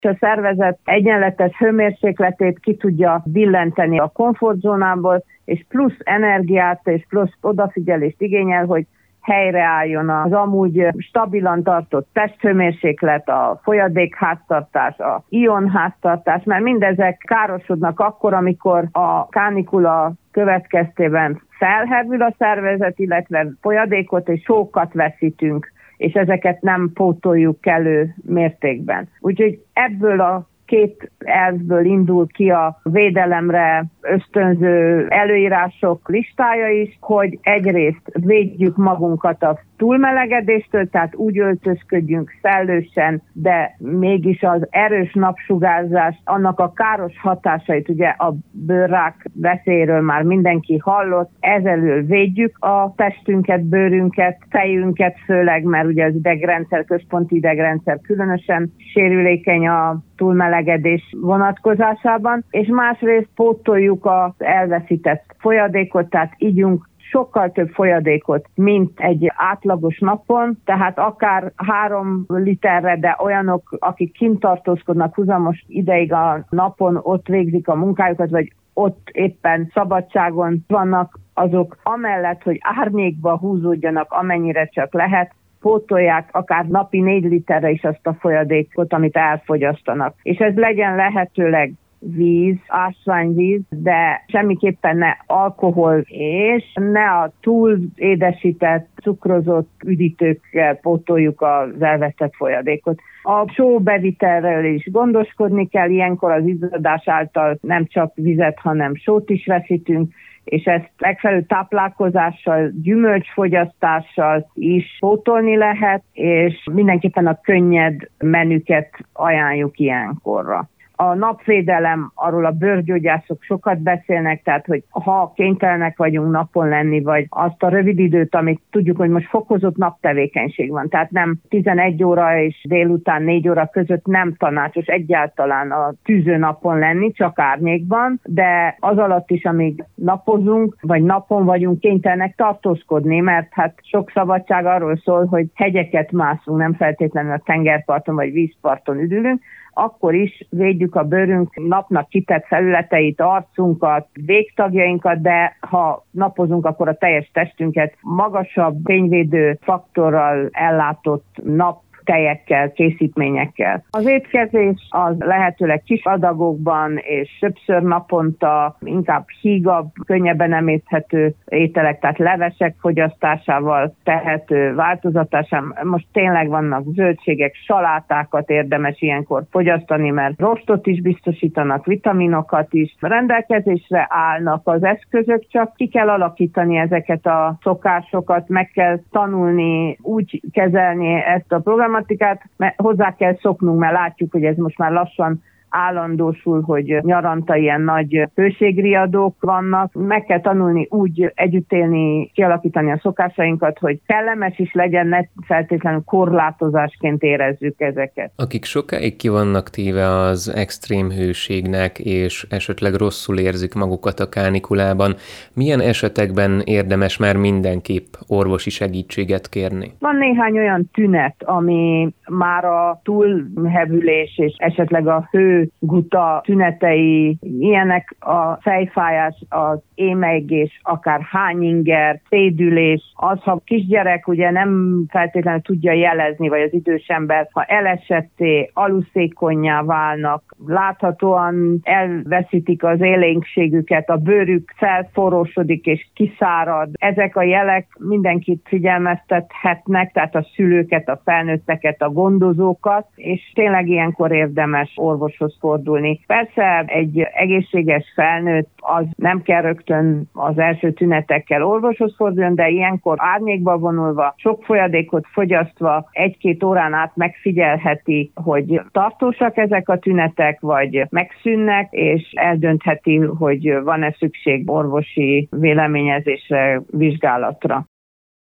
A szervezet egyenletes hőmérsékletét ki tudja billenteni a komfortzónából, és plusz energiát és plusz odafigyelést igényel, hogy helyreálljon az amúgy stabilan tartott testhőmérséklet, a folyadékháztartás, a ionháztartás, mert mindezek károsodnak akkor, amikor a kánikula következtében felhevül a szervezet, illetve folyadékot és sókat veszítünk, és ezeket nem pótoljuk kellő mértékben. Úgyhogy ebből a két elvből indul ki a védelemre ösztönző előírások listája is, hogy egyrészt védjük magunkat a túlmelegedéstől, tehát úgy öltözködjünk szellősen, de mégis az erős napsugárzás, annak a káros hatásait, ugye a bőrrák veszélyéről már mindenki hallott, ezelől védjük a testünket, bőrünket, fejünket főleg, mert ugye az idegrendszer, központi idegrendszer különösen sérülékeny a túlmelegedés vonatkozásában, és másrészt pótoljuk az elveszített folyadékot, tehát ígyunk sokkal több folyadékot, mint egy átlagos napon, tehát akár 3 literre, de olyanok, akik kint tartózkodnak húzamos ideig a napon, ott végzik a munkájukat, vagy ott éppen szabadságon vannak, azok amellett, hogy árnyékba húzódjanak, amennyire csak lehet, pótolják akár napi 4 literre is azt a folyadékot, amit elfogyasztanak. És ez legyen lehetőleg víz, ásványvíz, de semmiképpen ne alkohol, és ne a túl édesített, cukrozott üdítőkkel pótoljuk az elvesztett folyadékot. A sóbevitelről is gondoskodni kell, ilyenkor az izzadás által nem csak vizet, hanem sót is veszítünk, és ezt megfelelő táplálkozással, gyümölcsfogyasztással is pótolni lehet, és mindenképpen a könnyed menüket ajánljuk ilyenkorra. A napvédelem, arról a bőrgyógyászok sokat beszélnek, tehát hogy ha kénytelenek vagyunk napon lenni, vagy azt a rövid időt, amit tudjuk, hogy most fokozott naptevékenység van, tehát nem 11 óra és délután 4 óra között nem tanácsos egyáltalán a tűző napon lenni, csak árnyékban, de az alatt is, amíg napozunk, vagy napon vagyunk kénytelenek tartózkodni, mert hát sok szabadság arról szól, hogy hegyeket mászunk, nem feltétlenül a tengerparton vagy vízparton üdülünk, akkor is védjük a bőrünk napnak kitett felületeit, arcunkat, végtagjainkat, de ha napozunk, akkor a teljes testünket magasabb fényvédő faktorral ellátott tejekkel, készítményekkel. Az étkezés az lehetőleg kis adagokban és többször naponta, inkább hígabb, könnyebben emészthető ételek, tehát levesek fogyasztásával tehető változatásán. Most tényleg vannak zöldségek, salátákat érdemes ilyenkor fogyasztani, mert rostot is biztosítanak, vitaminokat is. Rendelkezésre állnak az eszközök, csak ki kell alakítani ezeket a szokásokat, meg kell tanulni, úgy kezelni ezt a programot, mert hozzá kell szoknunk, mert látjuk, hogy ez most már lassan állandósul, hogy nyaranta ilyen nagy hőségriadók vannak. Meg kell tanulni úgy együtt élni, kialakítani a szokásainkat, hogy kellemes is legyen, ne feltétlenül korlátozásként érezzük ezeket. Akik sokáig ki vannak téve az extrém hőségnek, és esetleg rosszul érzik magukat a kánikulában, milyen esetekben érdemes már mindenképp orvosi segítséget kérni? Van néhány olyan tünet, ami már a túlhevülés és esetleg a hőguta tünetei, ilyenek a fejfájás, az émelygés, akár hányinger, szédülés, az, ha kisgyerek ugye nem feltétlenül tudja jelezni, vagy az idős ember, ha elesetté, aluszékonnyá válnak, láthatóan elveszítik az élénkségüket, a bőrük felforrósodik és kiszárad. Ezek a jelek mindenkit figyelmeztethetnek, tehát a szülőket, a felnőtteket, a gondozókat, és tényleg ilyenkor érdemes orvoshoz fordulni. Persze egy egészséges felnőtt az nem kell rögtön az első tünetekkel orvoshoz fordulni, de ilyenkor árnyékba vonulva, sok folyadékot fogyasztva 1-2 órán át megfigyelheti, hogy tartósak ezek a tünetek, vagy megszűnnek, és eldöntheti, hogy van-e szükség orvosi véleményezésre, vizsgálatra.